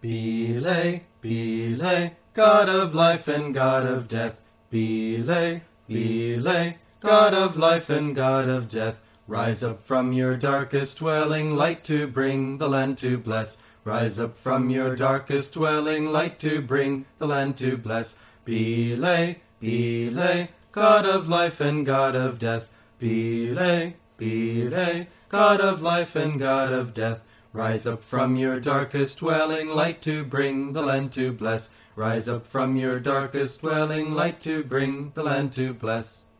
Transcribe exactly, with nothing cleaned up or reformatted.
Belay, belay, God of life and God of death. Belay, belay, God of life and God of death. Rise up from your darkest dwelling, light to bring, the land to bless. Rise up from your darkest dwelling, light to bring, the land to bless. Belay, belay, God of life and God of death. Belay, belay, God of life and God of death. Rise up from your darkest dwelling, light to bring, the land to bless. Rise up from your darkest dwelling, light to bring, the land to bless.